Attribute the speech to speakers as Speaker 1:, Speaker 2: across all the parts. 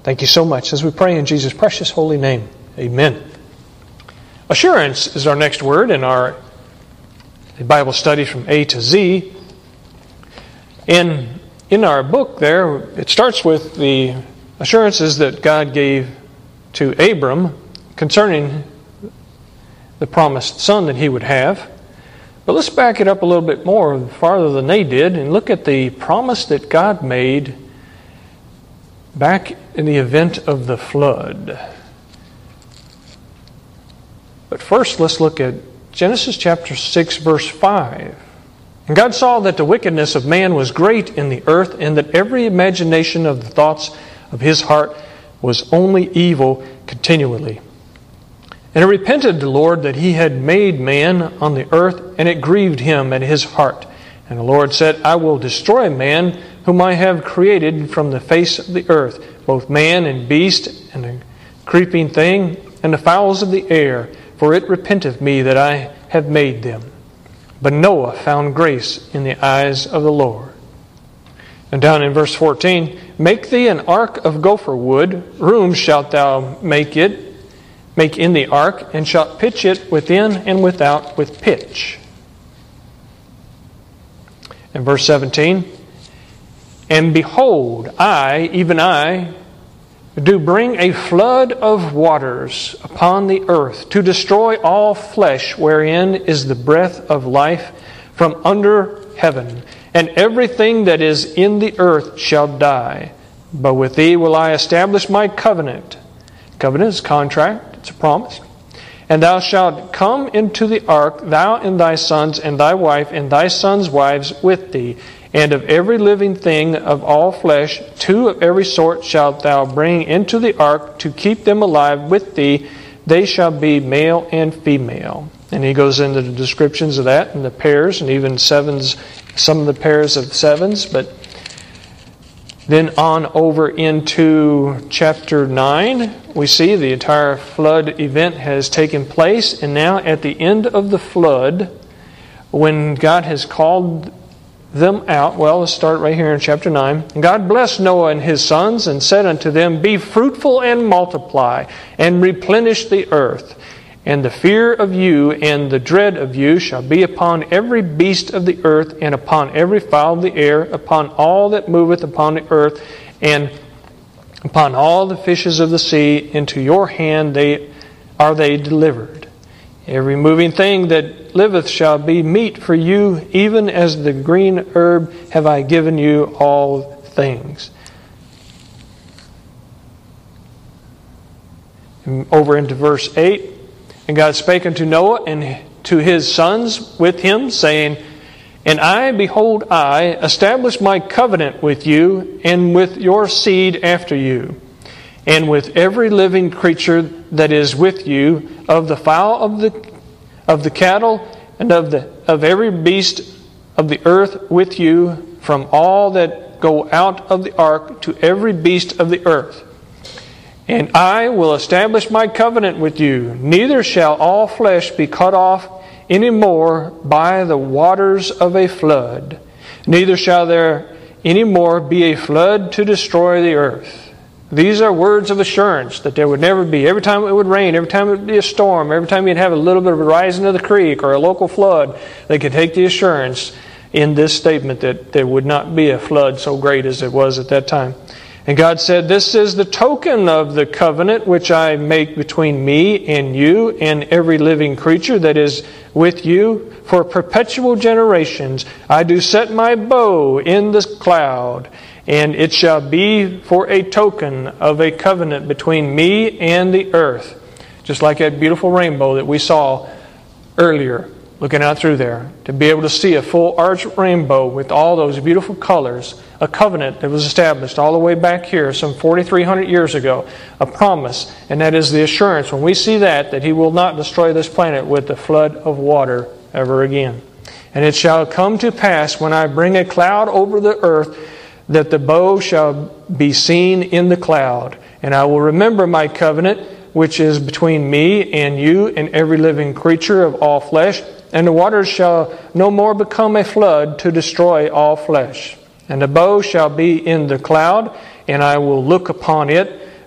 Speaker 1: Thank you so much as we pray in Jesus' precious holy name. Amen. Assurance is our next word in our Bible study from A to Z. In our book there, it starts with the assurances that God gave to Abram concerning the promised son that he would have. But let's back it up a little bit more, farther than they did, and look at the promise that God made back in the event of the flood. But first, let's look at Genesis chapter 6, verse 5. And God saw that the wickedness of man was great in the earth, and that every imagination of the thoughts of his heart was only evil continually. And it repented the Lord that he had made man on the earth, and it grieved him at his heart. And the Lord said, I will destroy man whom I have created from the face of the earth, both man and beast, and the creeping thing, and the fowls of the air, for it repenteth me that I have made them. But Noah found grace in the eyes of the Lord. And down in verse 14, make thee an ark of gopher wood, rooms shalt thou make in the ark, and shalt pitch it within and without with pitch. In verse 17, and behold, I, even I, do bring a flood of waters upon the earth to destroy all flesh wherein is the breath of life from under heaven, and everything that is in the earth shall die. But with thee will I establish my covenant. Covenant is contract, it's a promise. And thou shalt come into the ark, thou and thy sons and thy wife and thy sons' wives with thee. And of every living thing of all flesh, 2 of every sort shalt thou bring into the ark to keep them alive with thee. They shall be male and female. And he goes into the descriptions of that and the pairs and even sevens, some of the pairs of sevens. But then on over into chapter 9, we see the entire flood event has taken place. And now at the end of the flood, when God has called them out. Well, let's start right here in chapter 9. And God blessed Noah and his sons and said unto them, be fruitful and multiply, and replenish the earth. And the fear of you and the dread of you shall be upon every beast of the earth, and upon every fowl of the air, upon all that moveth upon the earth, and upon all the fishes of the sea. Into your hand are they delivered. Every moving thing that liveth shall be meat for you, even as the green herb have I given you all things. And over into verse 8. And God spake unto Noah and to his sons with him, saying, and I, behold, I establish my covenant with you and with your seed after you, and with every living creature that is with you, of the fowl of the cattle, and of every beast of the earth with you, from all that go out of the ark to every beast of the earth. And I will establish my covenant with you. Neither shall all flesh be cut off any more by the waters of a flood. Neither shall there any more be a flood to destroy the earth. These are words of assurance that there would never be. Every time it would rain, every time it would be a storm, every time you'd have a little bit of a rising of the creek or a local flood, they could take the assurance in this statement that there would not be a flood so great as it was at that time. And God said, this is the token of the covenant which I make between me and you and every living creature that is with you for perpetual generations. I do set my bow in the cloud, and it shall be for a token of a covenant between me and the earth. Just like that beautiful rainbow that we saw earlier, looking out through there. To be able to see a full arch rainbow with all those beautiful colors. A covenant that was established all the way back here some 4,300 years ago. A promise, and that is the assurance when we see that He will not destroy this planet with a flood of water ever again. And it shall come to pass when I bring a cloud over the earth that the bow shall be seen in the cloud. And I will remember my covenant which is between me and you and every living creature of all flesh. And the waters shall no more become a flood to destroy all flesh. And the bow shall be in the cloud, and I will look upon it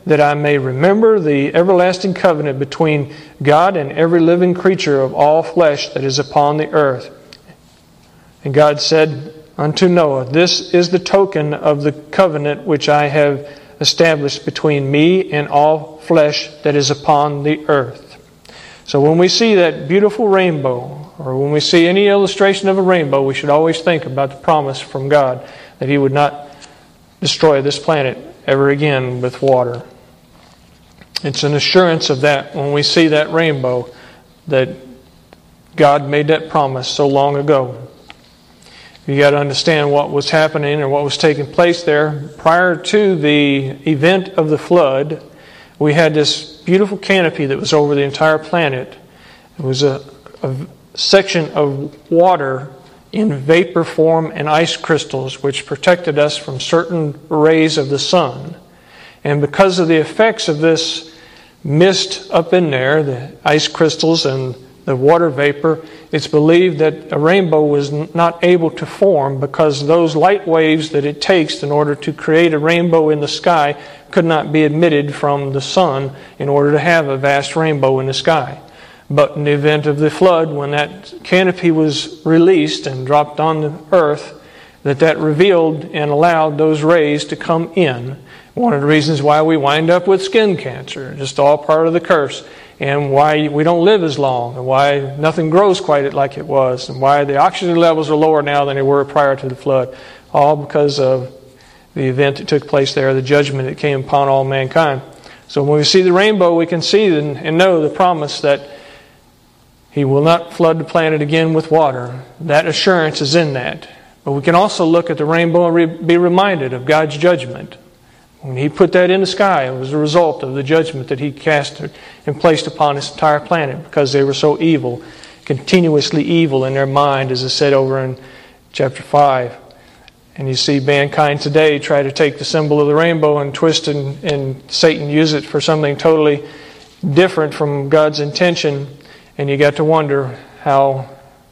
Speaker 1: that I may remember the everlasting covenant between God and every living creature of all flesh that is upon the earth. And God said unto Noah, This is the token of the covenant which I have established between me and all flesh that is upon the earth. So when we see that beautiful rainbow, or when we see any illustration of a rainbow, we should always think about the promise from God that He would not destroy this planet ever again with water. It's an assurance of that when we see that rainbow, that God made that promise so long ago. You got to understand what was happening and what was taking place there. Prior to the event of the flood, we had this beautiful canopy that was over the entire planet. It was a section of water in vapor form and ice crystals, which protected us from certain rays of the sun. And because of the effects of this mist up in there, the ice crystals and the water vapor, it's believed that a rainbow was not able to form because those light waves that it takes in order to create a rainbow in the sky could not be emitted from the sun in order to have a vast rainbow in the sky. But in the event of the flood, when that canopy was released and dropped on the earth, that revealed and allowed those rays to come in. One of the reasons why we wind up with skin cancer, just all part of the curse, and why we don't live as long, and why nothing grows quite like it was, and why the oxygen levels are lower now than they were prior to the flood. All because of the event that took place there, the judgment that came upon all mankind. So when we see the rainbow, we can see and know the promise that He will not flood the planet again with water. That assurance is in that. But we can also look at the rainbow and be reminded of God's judgment. When He put that in the sky, it was a result of the judgment that He cast and placed upon this entire planet because they were so evil, continuously evil in their mind, as is said over in chapter 5. And you see mankind today try to take the symbol of the rainbow and twist and Satan use it for something totally different from God's intention. And you got to wonder how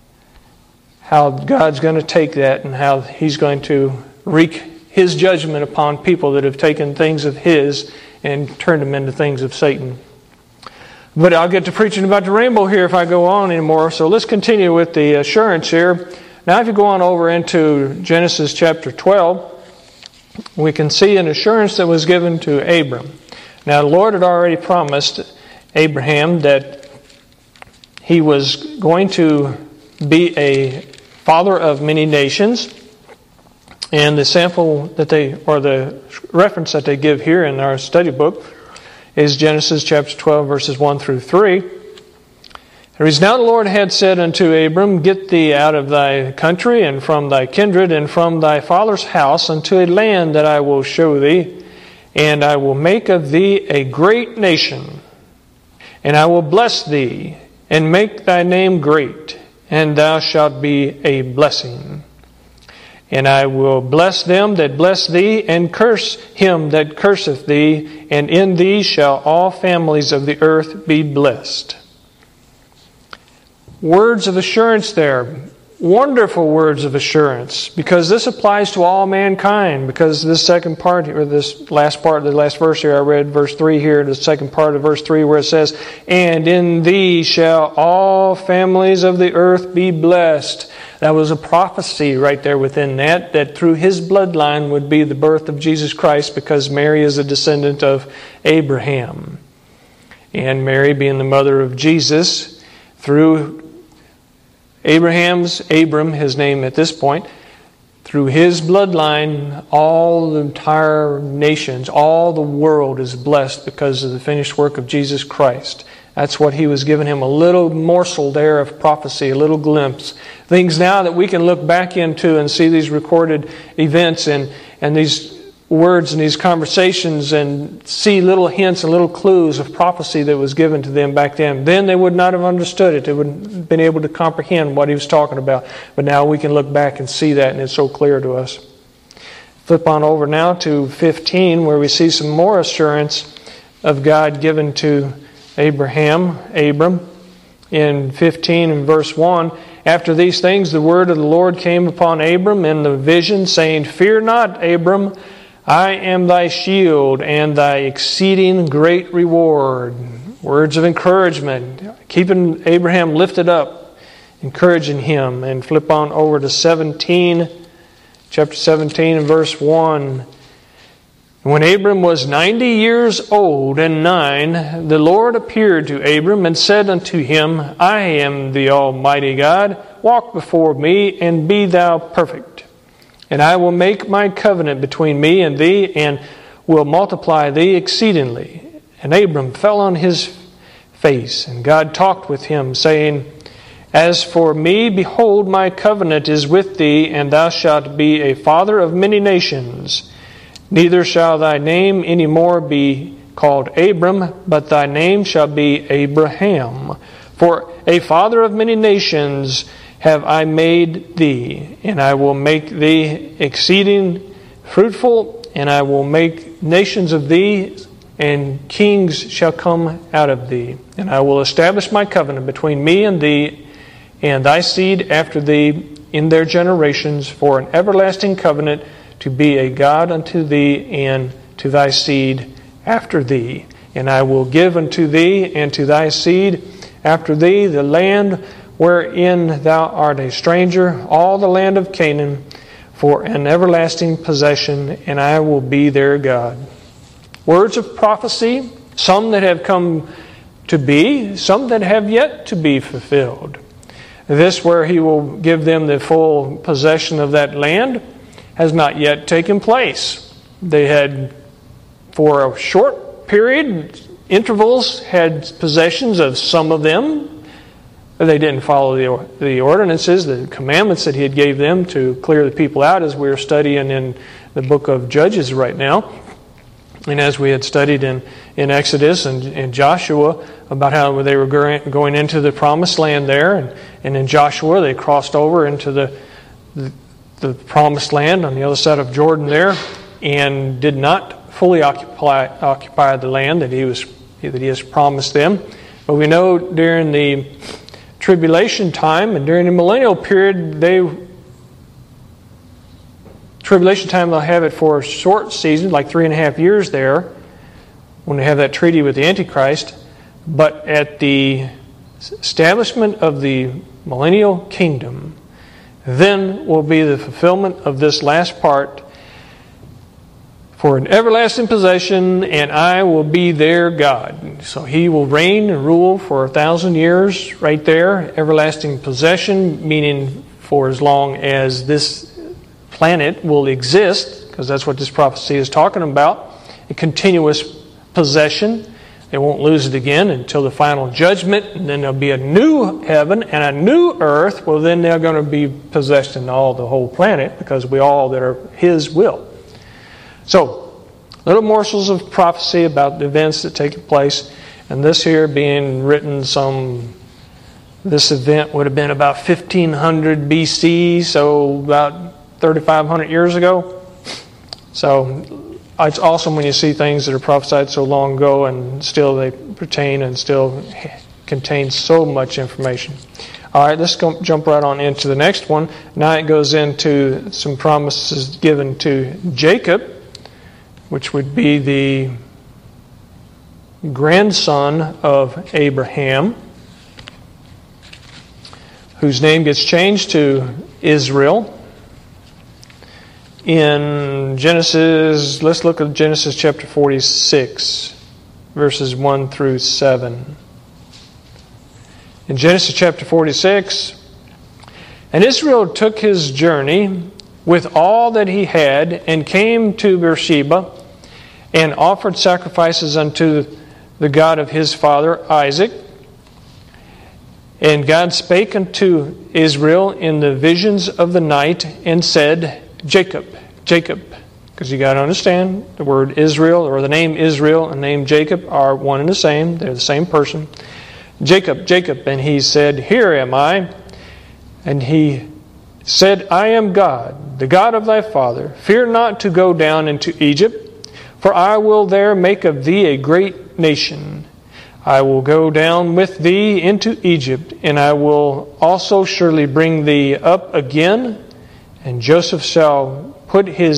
Speaker 1: God's going to take that and how He's going to wreak His judgment upon people that have taken things of His and turned them into things of Satan. But I'll get to preaching about the rainbow here if I go on anymore. So let's continue with the assurance here. Now if you go on over into Genesis chapter 12, we can see an assurance that was given to Abram. Now the Lord had already promised Abraham that he was going to be a father of many nations. And the sample that the reference that they give here in our study book is Genesis chapter 12, verses 1 through 3. There is now the Lord had said unto Abram, Get thee out of thy country, and from thy kindred, and from thy father's house, unto a land that I will show thee, and I will make of thee a great nation, and I will bless thee, and make thy name great, and thou shalt be a blessing. And I will bless them that bless thee, and curse him that curseth thee, and in thee shall all families of the earth be blessed. Words of assurance there. Wonderful words of assurance, because this applies to all mankind. Because this second part, or this last part, the last verse here, I read verse 3 here, the second part of verse 3 where it says, And in thee shall all families of the earth be blessed. That was a prophecy right there within that through his bloodline would be the birth of Jesus Christ, because Mary is a descendant of Abraham. And Mary being the mother of Jesus, through Abram, his name at this point, through his bloodline, all the entire nations, all the world is blessed because of the finished work of Jesus Christ. That's what he was giving him, a little morsel there of prophecy, a little glimpse. Things now that we can look back into and see these recorded events and these words and these conversations and see little hints and little clues of prophecy that was given to them back then. Then they would not have understood it. They wouldn't have been able to comprehend what he was talking about. But now we can look back and see that, and it's so clear to us. Flip on over now to 15, where we see some more assurance of God given to Abram. In 15 and verse 1, After these things the word of the Lord came upon Abram in the vision, saying, Fear not, Abram, I am thy shield and thy exceeding great reward. Words of encouragement, keeping Abraham lifted up, encouraging him. And flip on over to chapter 17 and verse 1. When Abram was 90 years old and 9, the Lord appeared to Abram and said unto him, I am the Almighty God. Walk before me and be thou perfect. And I will make my covenant between me and thee, and will multiply thee exceedingly. And Abram fell on his face, and God talked with him, saying, As for me, behold, my covenant is with thee, and thou shalt be a father of many nations. Neither shall thy name any more be called Abram, but thy name shall be Abraham. For a father of many nations have I made thee, and I will make thee exceeding fruitful, and I will make nations of thee, and kings shall come out of thee. And I will establish my covenant between me and thee, and thy seed after thee in their generations, for an everlasting covenant, to be a God unto thee and to thy seed after thee. And I will give unto thee and to thy seed after thee the land wherein thou art a stranger, all the land of Canaan, for an everlasting possession, and I will be their God. Words of prophecy, some that have come to be, some that have yet to be fulfilled. This, where he will give them the full possession of that land, has not yet taken place. They had, for a short period, intervals, had possessions of some of them. They didn't follow the ordinances, the commandments that he had gave them to clear the people out, as we're studying in the book of Judges right now. And as we had studied in Exodus and Joshua about how they were going into the promised land there. And in Joshua they crossed over into the promised land on the other side of Jordan there, and did not fully occupy the land that he has promised them. But we know during the tribulation time and during the millennial period, tribulation time they'll have it for a short season, like 3.5 years there, when they have that treaty with the Antichrist. But at the establishment of the millennial kingdom, then will be the fulfillment of this last part, for an everlasting possession, and I will be their God. So he will reign and rule for 1,000 years right there. Everlasting possession, meaning for as long as this planet will exist, because that's what this prophecy is talking about. A continuous possession. They won't lose it again until the final judgment, and then there'll be a new heaven and a new earth. Well, then they're going to be possessed in all the whole planet, because we all that are His will. So, little morsels of prophecy about the events that take place, and this here being written this event would have been about 1500 BC, so about 3,500 years ago. So it's awesome when you see things that are prophesied so long ago and still they pertain and still contain so much information. All right, let's jump right on into the next one. Now it goes into some promises given to Jacob, which would be the grandson of Abraham, whose name gets changed to Israel. In Genesis, let's look at Genesis chapter 46, verses 1 through 7. In Genesis chapter 46, and Israel took his journey with all that he had, and came to Beersheba, and offered sacrifices unto the God of his father Isaac. And God spake unto Israel in the visions of the night, and said, Jacob, Jacob. Because you got to understand, the word Israel, or the name Israel and the name Jacob, are one and the same. They're the same person. Jacob, Jacob. And he said, Here am I. And he said, I am God, the God of thy father. Fear not to go down into Egypt, for I will there make of thee a great nation. I will go down with thee into Egypt, and I will also surely bring thee up again. And Joseph shall put his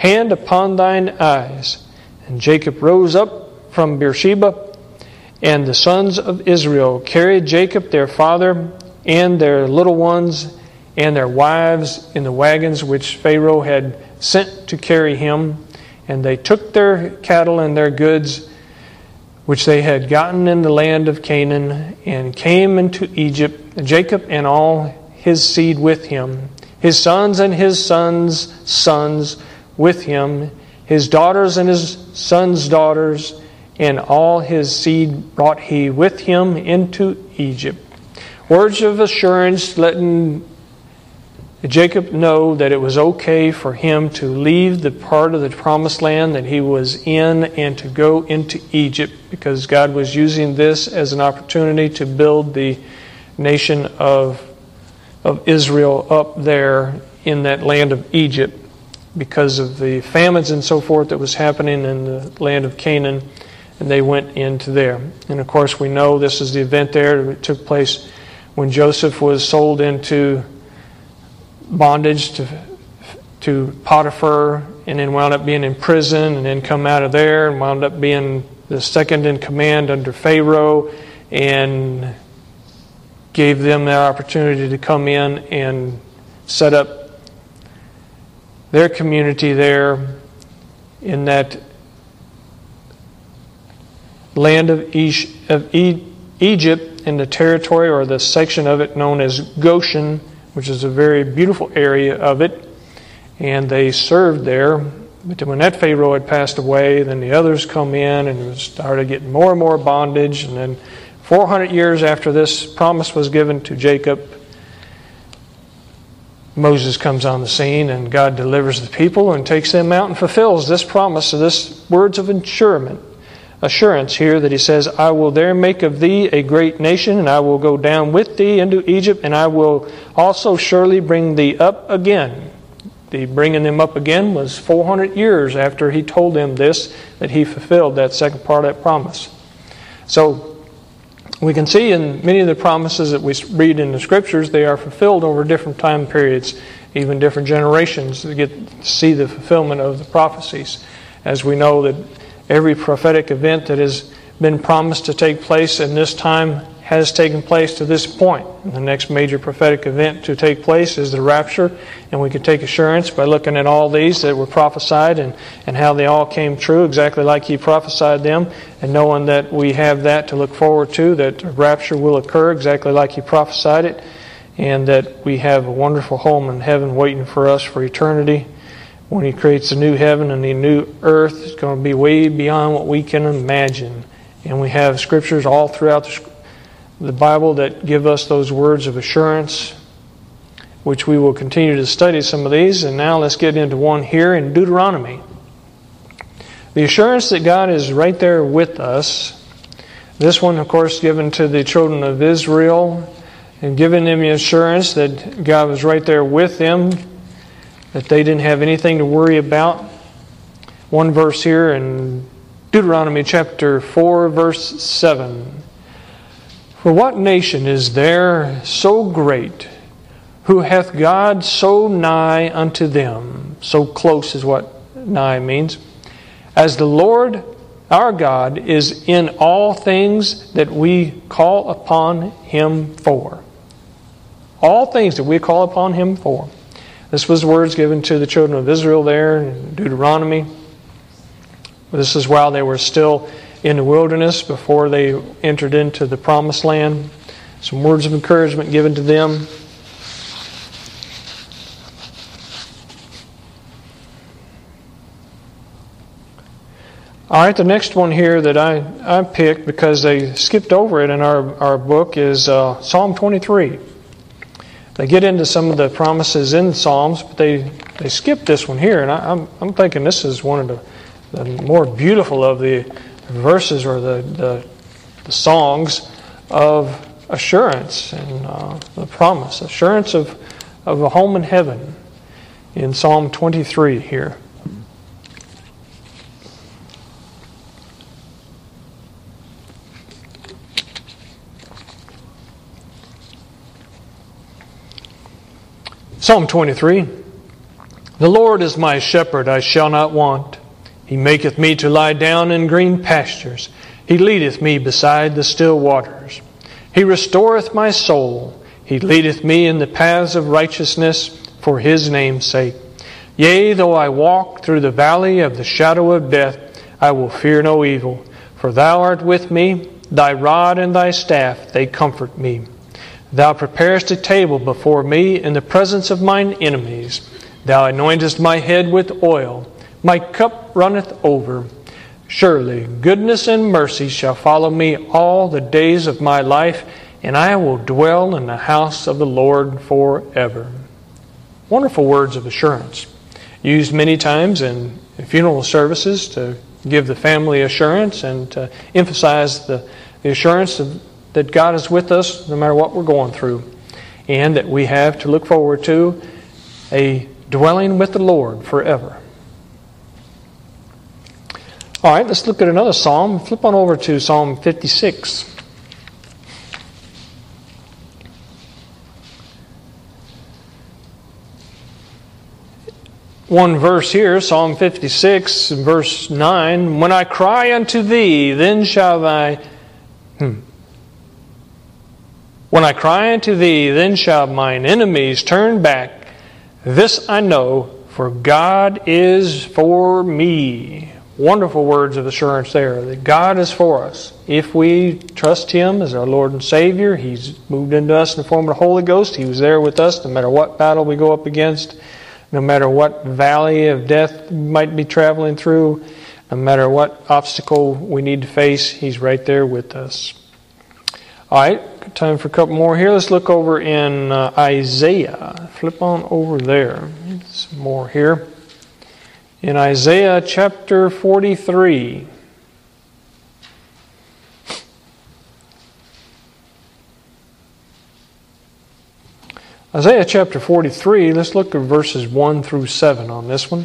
Speaker 1: hand upon thine eyes. And Jacob rose up from Beersheba, and the sons of Israel carried Jacob their father and their little ones and their wives in the wagons which Pharaoh had sent to carry him. And they took their cattle and their goods which they had gotten in the land of Canaan, and came into Egypt, Jacob and all his seed with him, his sons and his sons' sons with him, his daughters and his sons' daughters, and all his seed brought he with him into Egypt. Words of assurance letting Jacob know that it was okay for him to leave the part of the promised land that he was in and to go into Egypt, because God was using this as an opportunity to build the nation of Israel up there in that land of Egypt, because of the famines and so forth that was happening in the land of Canaan, and they went into there. And of course we know this is the event there that took place when Joseph was sold into bondage to Potiphar, and then wound up being in prison, and then come out of there and wound up being the second in command under Pharaoh, and gave them the opportunity to come in and set up their community there in that land of Egypt, in the territory or the section of it known as Goshen, which is a very beautiful area of it. And they served there. But when that Pharaoh had passed away, then the others come in and started getting more and more bondage. And then 400 years after this promise was given to Jacob, Moses comes on the scene, and God delivers the people and takes them out and fulfills this promise. So this words of assurance here that he says, I will there make of thee a great nation, and I will go down with thee into Egypt, and I will also surely bring thee up again. The bringing them up again was 400 years after he told them this, that he fulfilled that second part of that promise. So we can see in many of the promises that we read in the Scriptures, they are fulfilled over different time periods, even different generations, to get to see the fulfillment of the prophecies. As we know that every prophetic event that has been promised to take place in this time has taken place to this point. And the next major prophetic event to take place is the rapture, and we can take assurance by looking at all these that were prophesied and how they all came true exactly like he prophesied them, and knowing that we have that to look forward to, that the rapture will occur exactly like he prophesied it, and that we have a wonderful home in heaven waiting for us for eternity. When he creates a new heaven and a new earth, it's going to be way beyond what we can imagine. And we have scriptures all throughout the Bible that give us those words of assurance, which we will continue to study some of these. And now let's get into one here in Deuteronomy. The assurance that God is right there with us. This one, of course, given to the children of Israel, and giving them the assurance that God was right there with them, that they didn't have anything to worry about. One verse here in Deuteronomy chapter 4, verse 7. For what nation is there so great, who hath God so nigh unto them? So close is what nigh means. As the Lord our God is in all things that we call upon Him for. All things that we call upon Him for. This was words given to the children of Israel there in Deuteronomy. This is while they were still in the wilderness before they entered into the promised land. Some words of encouragement given to them. All right, the next one here that I picked because they skipped over it in our book is Psalm 23. They get into some of the promises in the Psalms, but they skip this one here, and I'm thinking this is one of the more beautiful of the verses or the songs of assurance and the promise, assurance of a home in heaven in Psalm 23 here. Psalm 23. The Lord is my shepherd, I shall not want. He maketh me to lie down in green pastures. He leadeth me beside the still waters. He restoreth my soul. He leadeth me in the paths of righteousness for His name's sake. Yea, though I walk through the valley of the shadow of death, I will fear no evil. For Thou art with me, Thy rod and Thy staff, they comfort me. Thou preparest a table before me in the presence of mine enemies. Thou anointest my head with oil. My cup runneth over. Surely goodness and mercy shall follow me all the days of my life, and I will dwell in the house of the Lord forever. Wonderful words of assurance, used many times in funeral services to give the family assurance and to emphasize the assurance that God is with us no matter what we're going through, and that we have to look forward to a dwelling with the Lord forever. All right, let's look at another psalm. Flip on over to Psalm 56. One verse here, Psalm 56, verse 9. When I cry unto Thee, then shall When I cry unto Thee, then shall mine enemies turn back. This I know, for God is for me. Wonderful words of assurance there, that God is for us. If we trust Him as our Lord and Savior, He's moved into us in the form of the Holy Ghost. He was there with us no matter what battle we go up against, no matter what valley of death we might be traveling through, no matter what obstacle we need to face, He's right there with us. All right, time for a couple more here. Let's look over in Isaiah. Flip on over there. Some more here. In Isaiah chapter 43. Isaiah chapter 43, let's look at verses 1 through 7 on this one.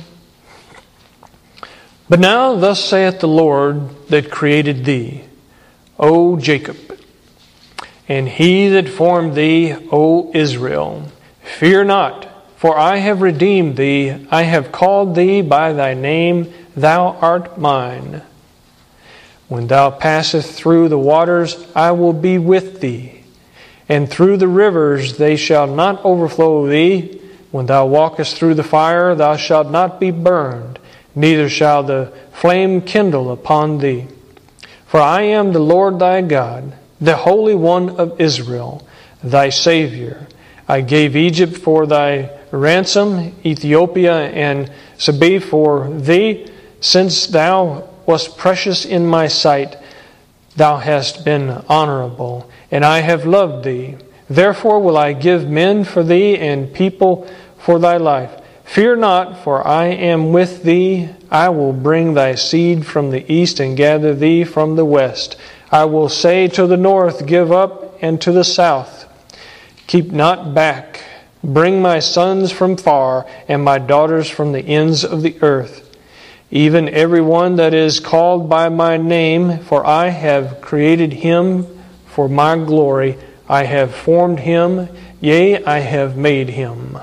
Speaker 1: But now thus saith the Lord that created thee, O Jacob, and He that formed thee, O Israel. Fear not, for I have redeemed thee. I have called thee by thy name. Thou art mine. When thou passest through the waters, I will be with thee. And through the rivers, they shall not overflow thee. When thou walkest through the fire, thou shalt not be burned, neither shall the flame kindle upon thee. For I am the Lord thy God, the Holy One of Israel, thy Savior. I gave Egypt for thy ransom, Ethiopia and Seba for thee. Since thou wast precious in my sight, thou hast been honorable, and I have loved thee. Therefore will I give men for thee and people for thy life. Fear not, for I am with thee. I will bring thy seed from the east and gather thee from the west. I will say to the north, give up, and to the south, keep not back. Bring my sons from far, and my daughters from the ends of the earth. Even every one that is called by my name, for I have created him for my glory. I have formed him, yea, I have made him.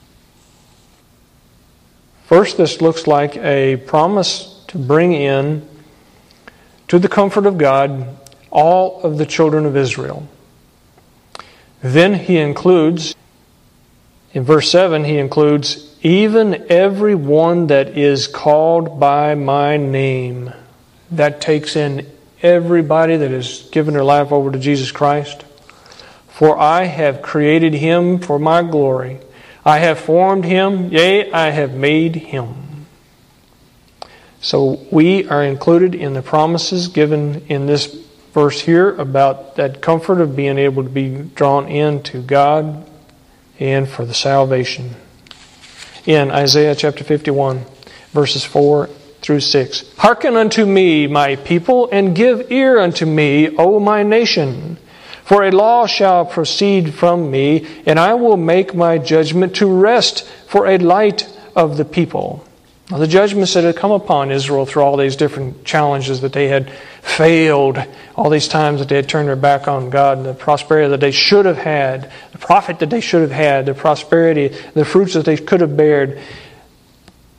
Speaker 1: First, this looks like a promise to bring in to the comfort of God all of the children of Israel. Then he includes, in verse 7, he includes, even every one that is called by my name. That takes in everybody that has given their life over to Jesus Christ. For I have created him for my glory. I have formed him, yea, I have made him. So we are included in the promises given in this verse here about that comfort of being able to be drawn into God and for the salvation. In Isaiah chapter 51, verses 4 through 6. Hearken unto me, my people, and give ear unto me, O my nation. For a law shall proceed from me, and I will make my judgment to rest for a light of the people. Now, the judgments that had come upon Israel through all these different challenges that they had failed, all these times that they had turned their back on God, and the prosperity that they should have had, the profit that they should have had, the prosperity, the fruits that they could have bared,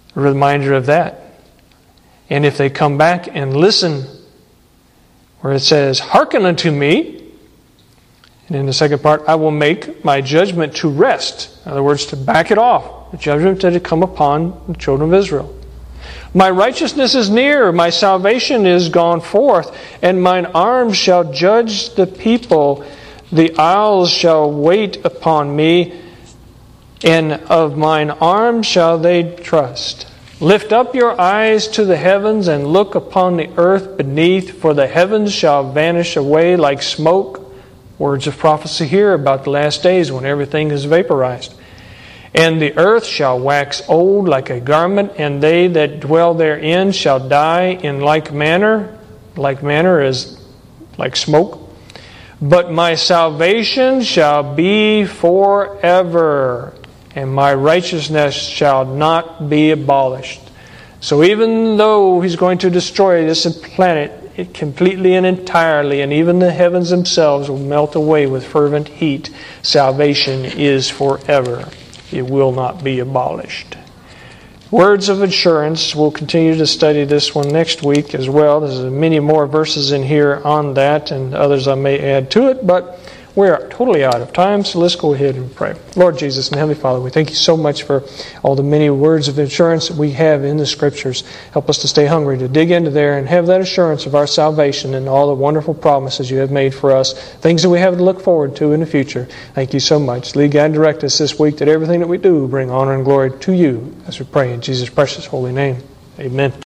Speaker 1: A reminder of that. And if they come back and listen, where it says, hearken unto me, and in the second part, I will make my judgment to rest. In other words, to back it off. The judgment that had come upon the children of Israel. My righteousness is near, my salvation is gone forth, and mine arm shall judge the people. The isles shall wait upon me, and of mine arm shall they trust. Lift up your eyes to the heavens and look upon the earth beneath, for the heavens shall vanish away like smoke. Words of prophecy here about the last days when everything is vaporized. And the earth shall wax old like a garment, and they that dwell therein shall die in like manner. Like manner is like smoke. But my salvation shall be forever, and my righteousness shall not be abolished. So even though He's going to destroy this planet completely and entirely, and even the heavens themselves will melt away with fervent heat, salvation is forever. It will not be abolished. Words of assurance. We'll continue to study this one next week as well. There's many more verses in here on that, and others I may add to it, but we're totally out of time, so let's go ahead and pray. Lord Jesus and Heavenly Father, we thank You so much for all the many words of assurance that we have in the Scriptures. Help us to stay hungry, to dig into there and have that assurance of our salvation and all the wonderful promises You have made for us, things that we have to look forward to in the future. Thank You so much. Lead, guide, and direct us this week that everything that we do bring honor and glory to You, as we pray in Jesus' precious holy name. Amen.